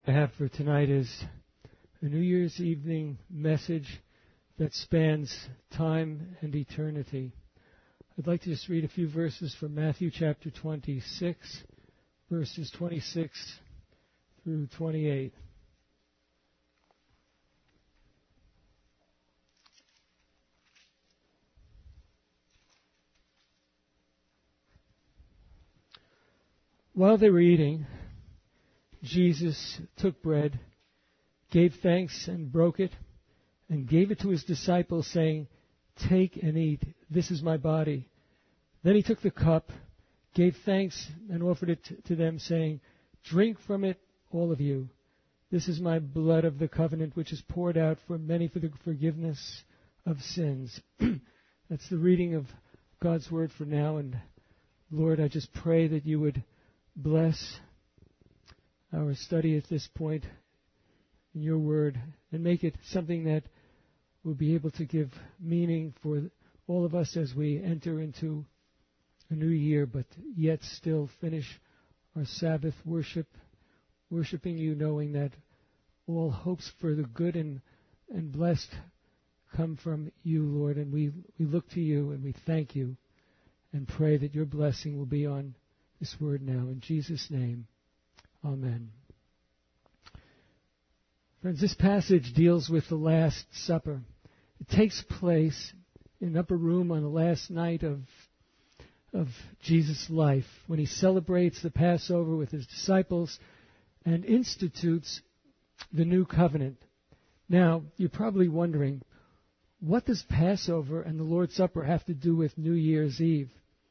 I have for tonight is a New Year's evening message that spans time and eternity. I'd like to just read a few verses from Matthew chapter 26, verses 26 through 28. While they were eating, Jesus took bread, gave thanks and broke it, and gave it to his disciples, saying, "Take and eat. This is my body." Then he took the cup, gave thanks, and offered it to them, saying, "Drink from it, all of you. This is my blood of the covenant, which is poured out for many for the forgiveness of sins." That's the reading of God's word for now. And Lord, I just pray that you would bless our study at this point in your word and make it something that will be able to give meaning for all of us as we enter into a new year, but yet still finish our Sabbath worshiping you, knowing that all hopes for the good and blessed come from you, Lord. And we look to you and we thank you and pray that your blessing will be on this word now. In Jesus' name, amen. Friends, this passage deals with the Last Supper. It takes place in an upper room on the last night of Jesus' life, when he celebrates the Passover with his disciples and institutes the new covenant. Now, you're probably wondering, what does Passover and the Lord's Supper have to do with New Year's Eve?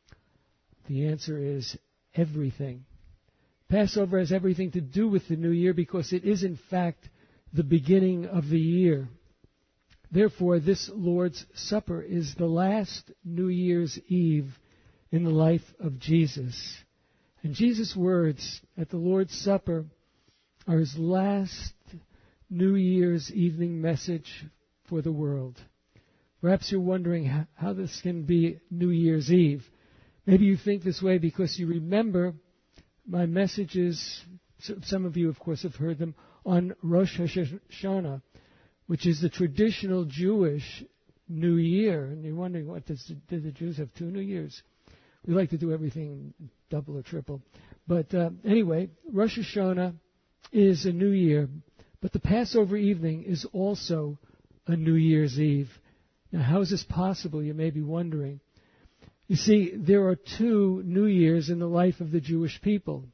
The answer is everything. Passover has everything to do with the new year because it is, in fact, the beginning of the year. Therefore, this Lord's Supper is the last New Year's Eve in the life of Jesus. And Jesus' words at the Lord's Supper are his last New Year's evening message for the world. Perhaps you're wondering how this can be New Year's Eve. Maybe you think this way because you remember my messages, some of you, of course, have heard them, on Rosh Hashanah, which is the traditional Jewish New Year. And you're wondering, do the Jews have two New Years? We like to do everything double or triple. But anyway, Rosh Hashanah is a New Year, but the Passover evening is also a New Year's Eve. Now, how is this possible, you may be wondering. You see, there are two New Years in the life of the Jewish people.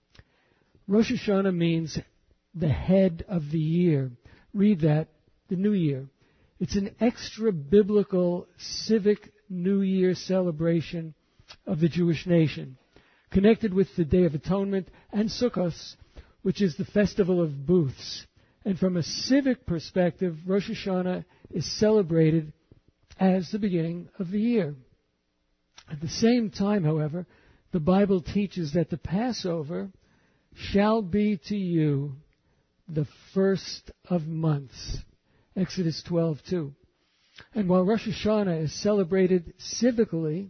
Rosh Hashanah means the head of the year. Read that, the New Year. It's an extra-biblical civic New Year celebration of the Jewish nation, connected with the Day of Atonement and Sukkot, which is the festival of booths. And from a civic perspective, Rosh Hashanah is celebrated as the beginning of the year. At the same time, however, the Bible teaches that the Passover shall be to you the first of months. Exodus 12:2. And while Rosh Hashanah is celebrated civically,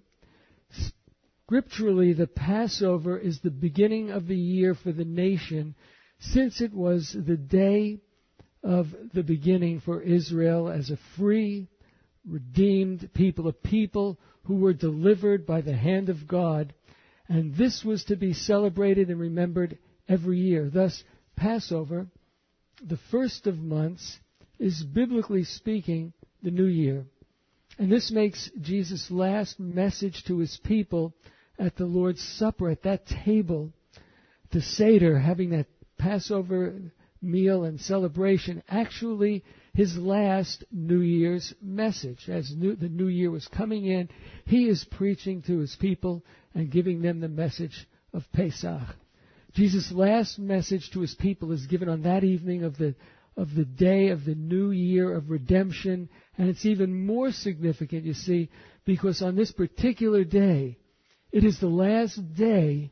scripturally the Passover is the beginning of the year for the nation, since it was the day of the beginning for Israel as a free, redeemed people, a people who were delivered by the hand of God, and this was to be celebrated and remembered every year. Thus, Passover, the first of months, is biblically speaking the new year. And this makes Jesus' last message to his people at the Lord's Supper, at that table, the Seder, having that Passover meal and celebration, actually his last New Year's message. As the New Year was coming in, he is preaching to his people and giving them the message of Pesach. Jesus' last message to his people is given on that evening of the day of the new year of redemption. And it's even more significant, you see, because on this particular day, it is the last day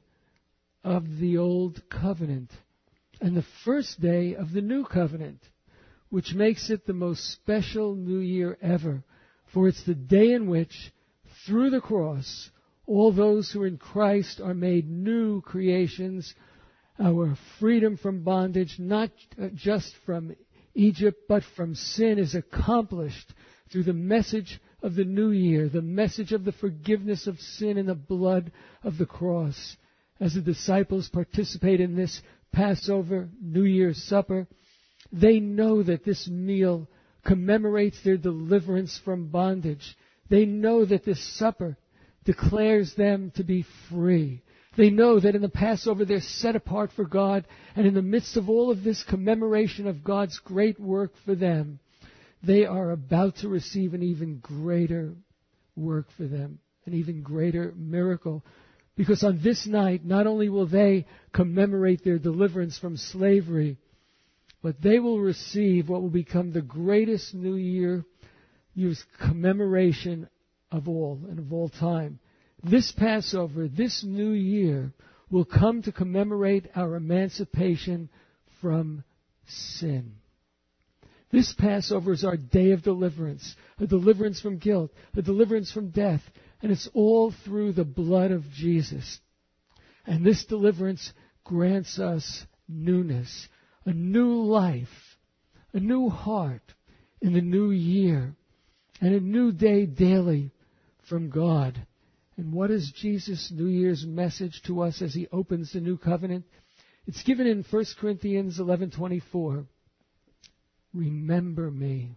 of the Old Covenant and the first day of the New Covenant, which makes it the most special New Year ever. For it's the day in which, through the cross, all those who are in Christ are made new creations, Our freedom from bondage, not just from Egypt, but from sin, is accomplished through the message of the new year, the message of the forgiveness of sin in the blood of the cross. As the disciples participate in this Passover, New Year's supper, they know that this meal commemorates their deliverance from bondage. They know that this supper declares them to be free. They know that in the Passover they're set apart for God, and in the midst of all of this commemoration of God's great work for them, they are about to receive an even greater work for them, an even greater miracle. Because on this night, not only will they commemorate their deliverance from slavery, but they will receive what will become the greatest New Year's commemoration of all and of all time. This Passover, this New Year, will come to commemorate our emancipation from sin. This Passover is our day of deliverance, a deliverance from guilt, a deliverance from death, and it's all through the blood of Jesus. And this deliverance grants us newness, a new life, a new heart in the new year, and a new day daily from God. And what is Jesus' New Year's message to us as he opens the new covenant? It's given in 1 Corinthians 11:24. Remember me.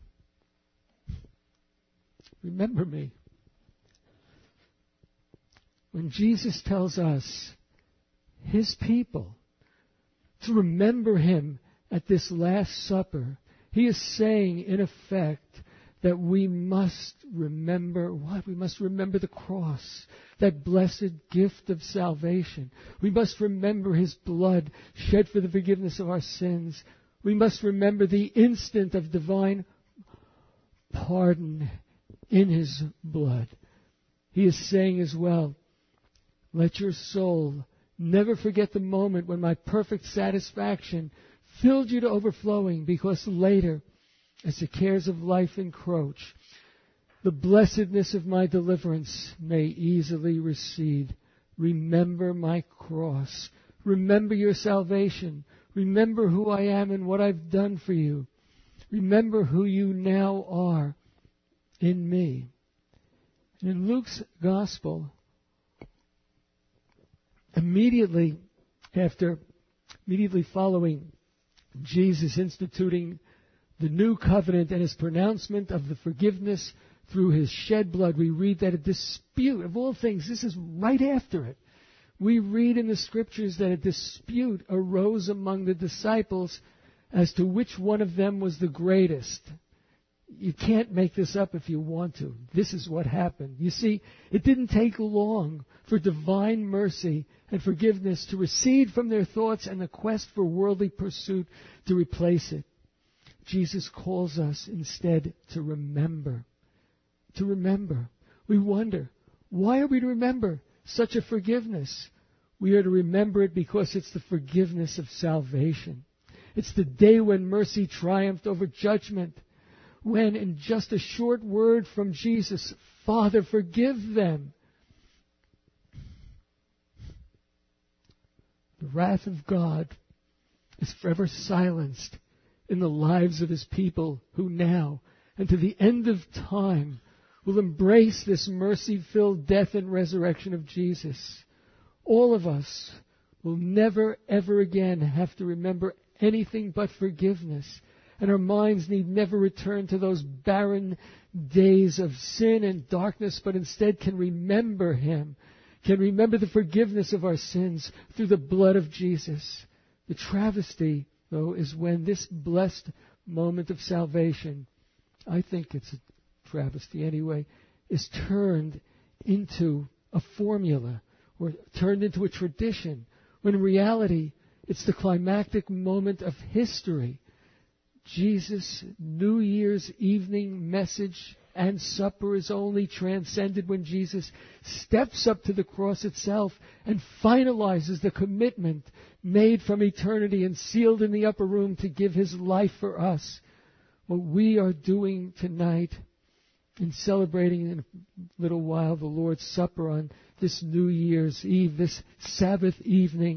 Remember me. When Jesus tells us, his people, to remember him at this Last Supper, he is saying, in effect, that we must remember what? We must remember the cross, that blessed gift of salvation. We must remember his blood shed for the forgiveness of our sins. We must remember the instant of divine pardon in his blood. He is saying as well, let your soul never forget the moment when my perfect satisfaction filled you to overflowing, because later, as the cares of life encroach, the blessedness of my deliverance may easily recede. Remember my cross. Remember your salvation. Remember who I am and what I've done for you. Remember who you now are in me. And in Luke's Gospel, immediately following Jesus instituting the new covenant and his pronouncement of the forgiveness through his shed blood, we read that a dispute, of all things, this is right after it. We read in the Scriptures that a dispute arose among the disciples as to which one of them was the greatest. You can't make this up if you want to. This is what happened. You see, it didn't take long for divine mercy and forgiveness to recede from their thoughts and the quest for worldly pursuit to replace it. Jesus calls us instead to remember. To remember. We wonder, why are we to remember such a forgiveness? We are to remember it because it's the forgiveness of salvation. It's the day when mercy triumphed over judgment. When, in just a short word from Jesus, Father, forgive them, the wrath of God is forever silenced in the lives of his people who now and to the end of time will embrace this mercy-filled death and resurrection of Jesus. All of us will never, ever again have to remember anything but forgiveness. And our minds need never return to those barren days of sin and darkness, but instead can remember him, can remember the forgiveness of our sins through the blood of Jesus. The travesty, though, is when this blessed moment of salvation, I think it's a travesty anyway, is turned into a formula or turned into a tradition, when in reality it's the climactic moment of history. Jesus' New Year's evening message and supper is only transcended when Jesus steps up to the cross itself and finalizes the commitment made from eternity and sealed in the upper room to give his life for us. What we are doing tonight in celebrating in a little while the Lord's Supper on this New Year's Eve, this Sabbath evening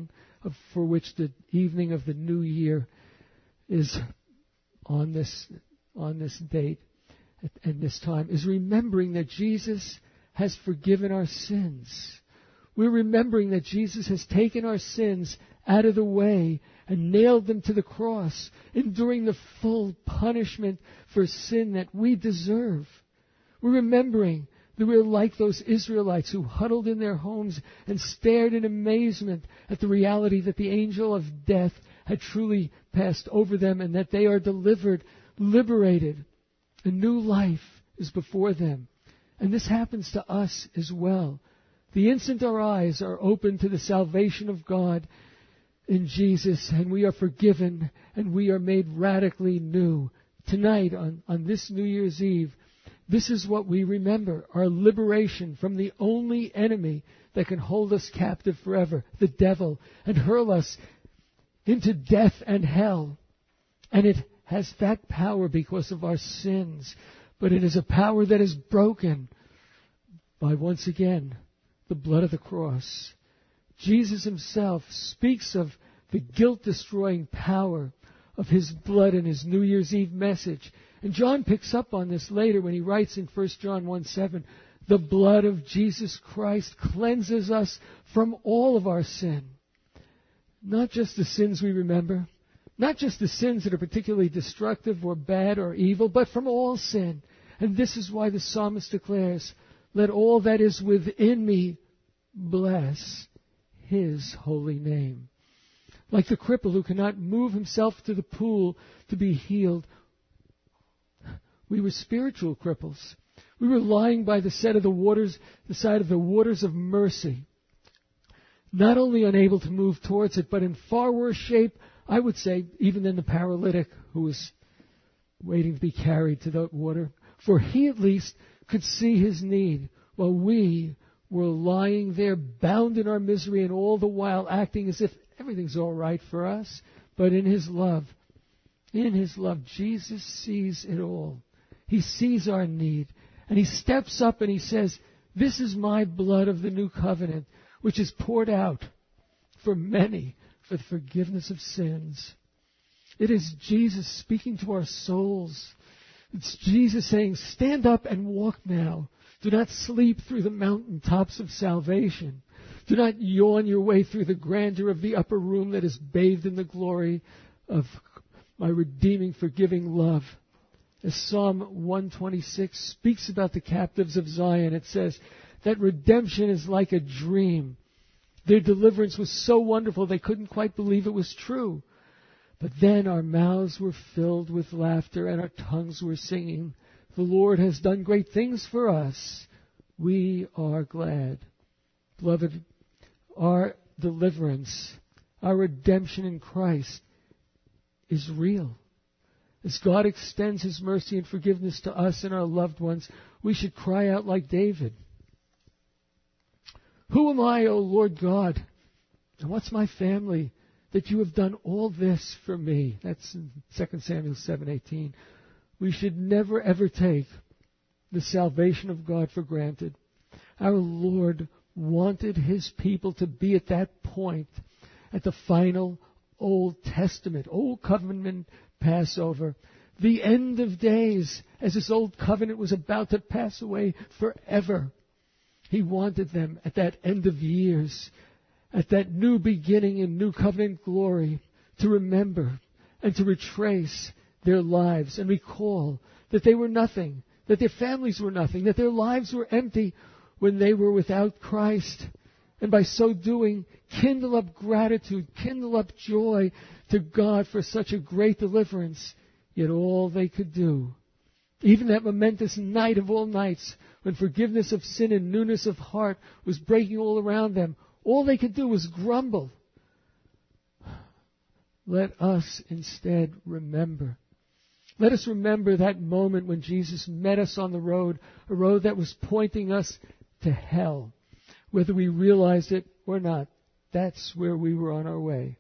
for which the evening of the new year is on this date and this time, is remembering that Jesus has forgiven our sins. We're remembering that Jesus has taken our sins out of the way and nailed them to the cross, enduring the full punishment for sin that we deserve. We're remembering that we're like those Israelites who huddled in their homes and stared in amazement at the reality that the angel of death had truly passed over them and that they are delivered, liberated. A new life is before them. And this happens to us as well. The instant our eyes are open to the salvation of God in Jesus, and we are forgiven, and we are made radically new. Tonight, on this New Year's Eve, this is what we remember, our liberation from the only enemy that can hold us captive forever, the devil, and hurl us into death and hell. And it has that power because of our sins, but it is a power that is broken by, once again, the blood of the cross. Jesus himself speaks of the guilt-destroying power of his blood in his New Year's Eve message. And John picks up on this later when he writes in 1 John 1:7, the blood of Jesus Christ cleanses us from all of our sin. Not just the sins we remember, not just the sins that are particularly destructive or bad or evil, but from all sin. And this is why the psalmist declares, let all that is within me bless his holy name. Like the cripple who cannot move himself to the pool to be healed, we were spiritual cripples. We were lying by the side of the waters of mercy, not only unable to move towards it, but in far worse shape, I would say, even than the paralytic who was waiting to be carried to the water. For he at least could see his need, while we were lying there bound in our misery, and all the while acting as if everything's all right for us. But in his love, Jesus sees it all. He sees our need, and he steps up and he says, this is my blood of the new covenant, which is poured out for many for the forgiveness of sins. It is Jesus speaking to our souls. It's Jesus saying, stand up and walk now. Do not sleep through the mountaintops of salvation. Do not yawn your way through the grandeur of the upper room that is bathed in the glory of my redeeming, forgiving love. As Psalm 126 speaks about the captives of Zion, it says that redemption is like a dream. Their deliverance was so wonderful they couldn't quite believe it was true. But then our mouths were filled with laughter and our tongues were singing. The Lord has done great things for us. We are glad. Beloved, our deliverance, our redemption in Christ is real. As God extends his mercy and forgiveness to us and our loved ones, we should cry out like David. Who am I, O Lord God? And what's my family that you have done all this for me? That's in 2 Samuel 7:18. We should never ever take the salvation of God for granted. Our Lord wanted his people to be at that point, at the final Old Testament, Old Covenant Passover, the end of days, as this old covenant was about to pass away forever. He wanted them at that end of years, at that new beginning in new covenant glory, to remember and to retrace their lives and recall that they were nothing, that their families were nothing, that their lives were empty when they were without Christ. And by so doing, kindle up gratitude, kindle up joy to God for such a great deliverance. Yet all they could do, even that momentous night of all nights, when forgiveness of sin and newness of heart was breaking all around them, all they could do was grumble. Let us instead remember. Let us remember that moment when Jesus met us on the road, a road that was pointing us to hell. Whether we realized it or not, that's where we were on our way.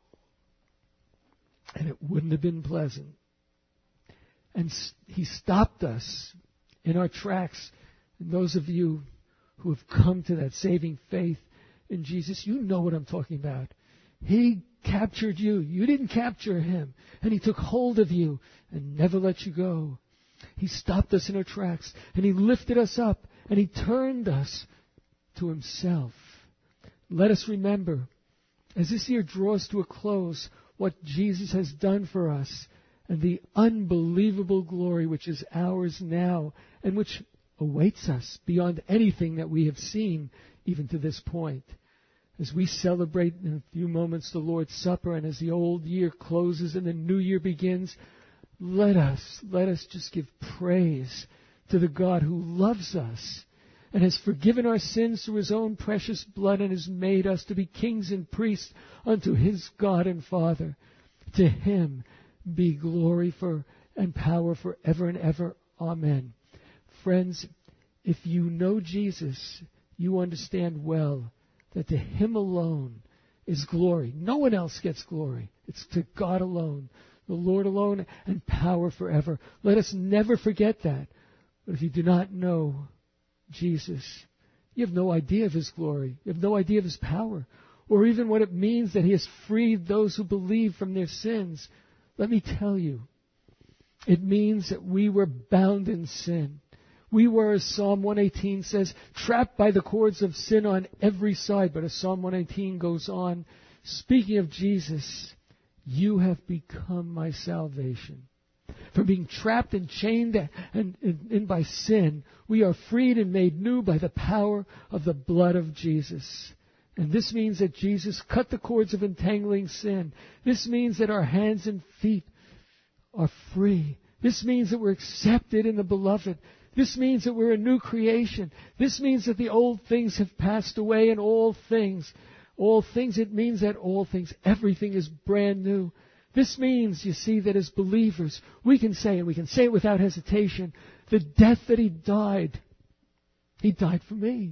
And it wouldn't have been pleasant. And he stopped us in our tracks. And those of you who have come to that saving faith in Jesus, you know what I'm talking about. He captured you. You didn't capture him. And he took hold of you and never let you go. He stopped us in our tracks, and he lifted us up, and he turned us to himself. Let us remember, as this year draws to a close, what Jesus has done for us and the unbelievable glory which is ours now and which awaits us beyond anything that we have seen even to this point. As we celebrate in a few moments the Lord's Supper, and as the old year closes and the new year begins, let us just give praise to the God who loves us and has forgiven our sins through his own precious blood and has made us to be kings and priests unto his God and Father. To him be glory and power forever and ever. Amen. Friends, if you know Jesus, you understand well that to him alone is glory. No one else gets glory. It's to God alone, the Lord alone, and power forever. Let us never forget that. But if you do not know Jesus, you have no idea of his glory. You have no idea of his power, or even what it means that he has freed those who believe from their sins. Let me tell you, it means that we were bound in sin. We were, as Psalm 118 says, trapped by the cords of sin on every side. But as Psalm 118 goes on, speaking of Jesus, you have become my salvation. From being trapped and chained and by sin, we are freed and made new by the power of the blood of Jesus. And this means that Jesus cut the cords of entangling sin. This means that our hands and feet are free. This means that we're accepted in the Beloved. This means that we're a new creation. This means that the old things have passed away and all things, it means that all things, everything is brand new. This means, you see, that as believers, we can say, and we can say it without hesitation, the death that he died for me.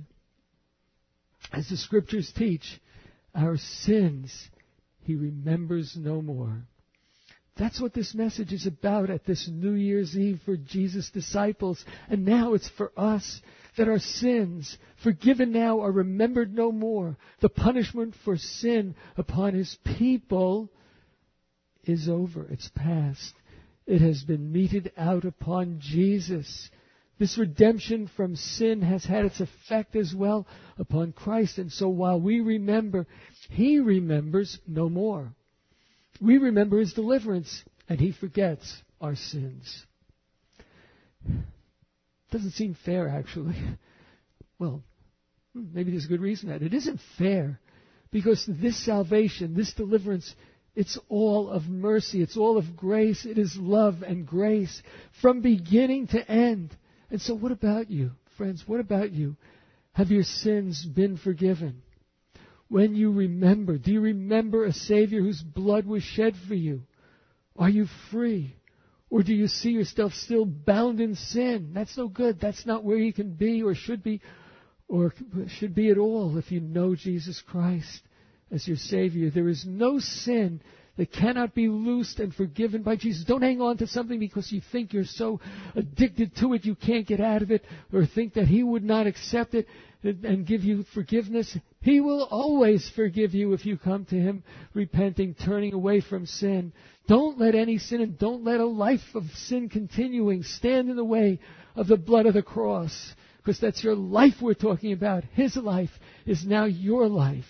As the Scriptures teach, our sins he remembers no more. That's what this message is about at this New Year's Eve for Jesus' disciples. And now it's for us, that our sins, forgiven now, are remembered no more. The punishment for sin upon his people is over. It's past. It has been meted out upon Jesus. This redemption from sin has had its effect as well upon Christ. And so while we remember, he remembers no more. We remember his deliverance, and he forgets our sins. Doesn't seem fair, actually. Well, maybe there's a good reason that it isn't fair, because this salvation, this deliverance, it's all of mercy. It's all of grace. It is love and grace from beginning to end. And so what about you, friends? What about you? Have your sins been forgiven? When you remember, do you remember a Savior whose blood was shed for you? Are you free? Or do you see yourself still bound in sin? That's no good. That's not where you can be or should be at all if you know Jesus Christ as your Savior. There is no sin that cannot be loosed and forgiven by Jesus. Don't hang on to something because you think you're so addicted to it you can't get out of it, or think that he would not accept it and give you forgiveness. He will always forgive you if you come to him repenting, turning away from sin. Don't let any sin and don't let a life of sin continuing stand in the way of the blood of the cross, because that's your life we're talking about. His life is now your life.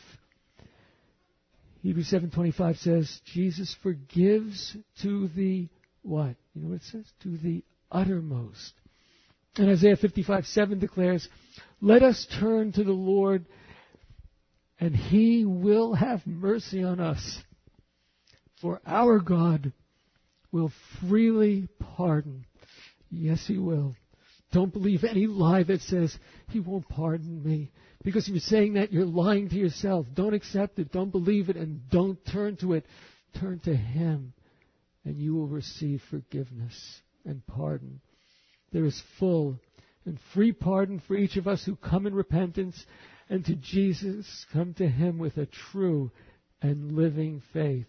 Hebrews 7:25 says, Jesus forgives to the what? You know what it says? To the uttermost. And Isaiah 55:7 declares, let us turn to the Lord, and he will have mercy on us. For our God will freely pardon. Yes, he will. Don't believe any lie that says he won't pardon me. Because if you're saying that, you're lying to yourself. Don't accept it. Don't believe it. And don't turn to it. Turn to him, and you will receive forgiveness and pardon. There is full and free pardon for each of us who come in repentance, and to Jesus, come to him with a true and living faith.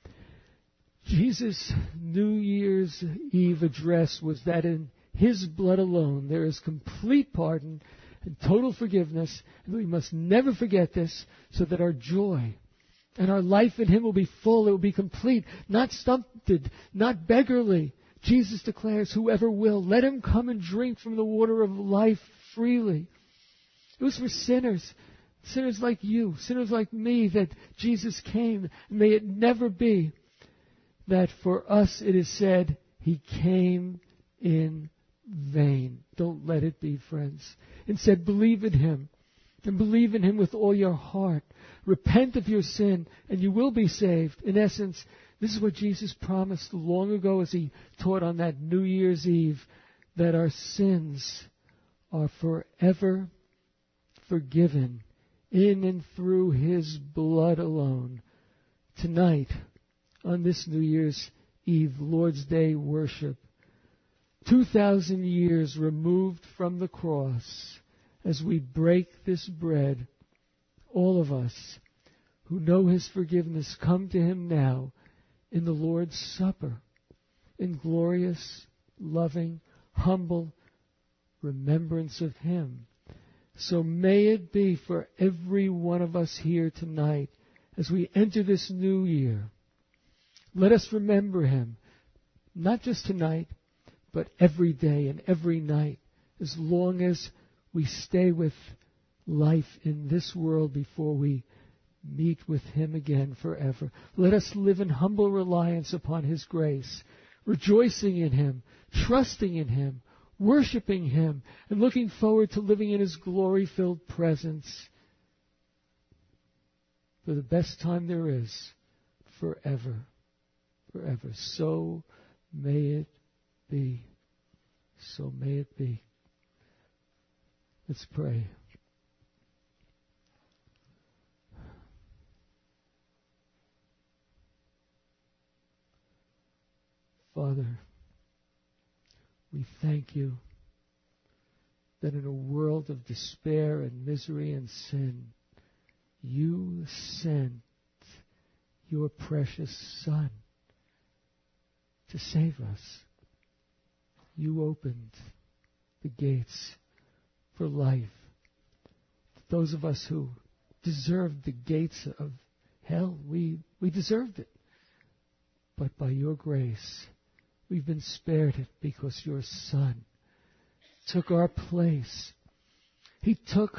Jesus' New Year's Eve address was that in his blood alone there is complete pardon and total forgiveness, and we must never forget this, so that our joy And our life in Him will be full, it will be complete, not stunted, not beggarly. Jesus declares, whoever will, let him come and drink from the water of life freely. It was for sinners, sinners like you, sinners like me, that Jesus came. May it never be that for us it is said, He came in vain. Don't let it be, friends. Instead, believe in Him, and believe in Him with all your heart. Repent of your sin, and you will be saved. In essence, this is what Jesus promised long ago as He taught on that New Year's Eve, that our sins are forever forgiven in and through His blood alone. Tonight, on this New Year's Eve, Lord's Day worship, 2,000 years removed from the cross, as we break this bread, all of us who know His forgiveness come to Him now in the Lord's Supper, in glorious, loving, humble remembrance of Him. So may it be for every one of us here tonight, as we enter this new year, let us remember Him, not just tonight, but every day and every night, as long as we stay with life in this world before we meet with Him again forever. Let us live in humble reliance upon His grace, rejoicing in Him, trusting in Him, worshiping Him, and looking forward to living in His glory-filled presence for the best time there is, forever, forever. So may it be. So may it be. Let's pray. Father, we thank You that in a world of despair and misery and sin, You sent Your precious Son to save us. You opened the gates for life. Those of us who deserved the gates of hell, we deserved it. But by Your grace, we've been spared it because Your Son took our place. He took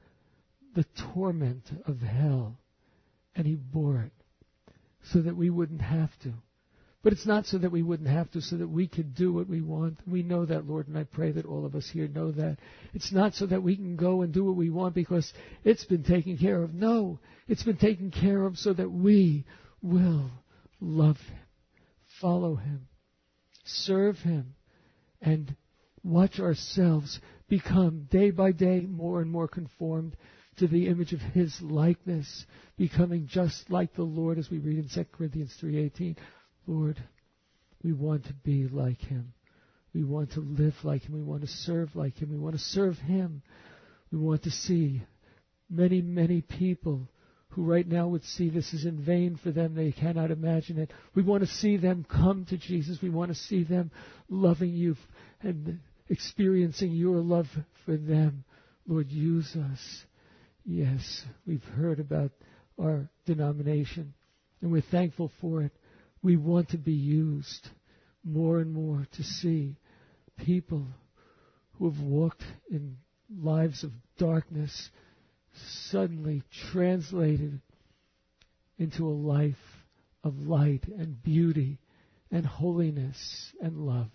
the torment of hell and He bore it so that we wouldn't have to. But it's not so that we wouldn't have to, so that we could do what we want. We know that, Lord, and I pray that all of us here know that. It's not so that we can go and do what we want because it's been taken care of. No, it's been taken care of so that we will love Him, follow Him, serve Him, and watch ourselves become day by day more and more conformed to the image of His likeness, becoming just like the Lord, as we read in 2 Corinthians 3:18. Lord, we want to be like Him. We want to live like Him. We want to serve like Him. We want to serve Him. We want to see many, many people who right now would see this is in vain for them. They cannot imagine it. We want to see them come to Jesus. We want to see them loving You and experiencing Your love for them. Lord, use us. Yes, we've heard about our denomination, and we're thankful for it. We want to be used more and more to see people who have walked in lives of darkness suddenly translated into a life of light and beauty and holiness and love.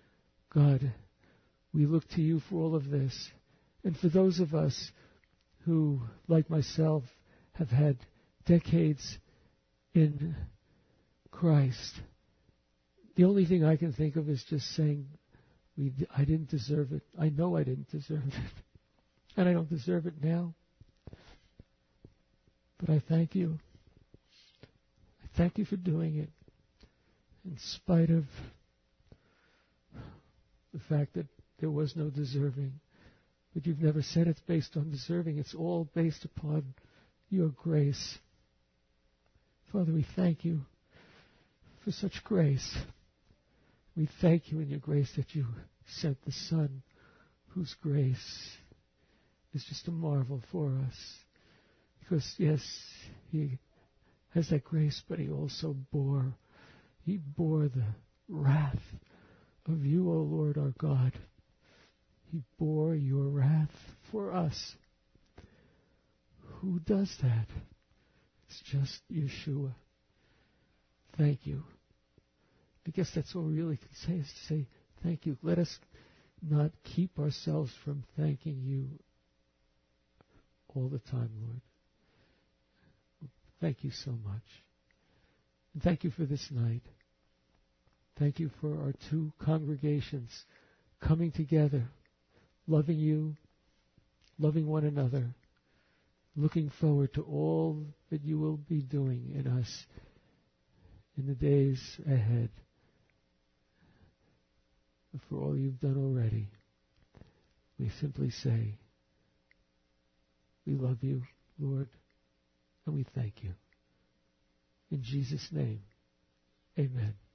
God, we look to You for all of this. And for those of us who, like myself, have had decades in Christ, the only thing I can think of is just saying, I didn't deserve it. I know I didn't deserve it. And I don't deserve it now. But I thank You. I thank You for doing it, in spite of the fact that there was no deserving. But You've never said it's based on deserving. It's all based upon Your grace. Father, we thank You for such grace. We thank You in Your grace that You sent the Son, whose grace is just a marvel for us. Because, yes, He has that grace, but he also bore the wrath of you, O Lord our God. He bore your wrath for us. Who does that? It's just Yeshua. Thank you. I guess that's all we really can say, is to say thank you. Let us not keep ourselves from thanking you all the time, Lord. Thank you so much. And thank you for this night. Thank you for our two congregations coming together, loving you, loving one another, looking forward to all that you will be doing in us in the days ahead. For all you've done already, we simply say, we love you, Lord, and we thank you. In Jesus' name, amen.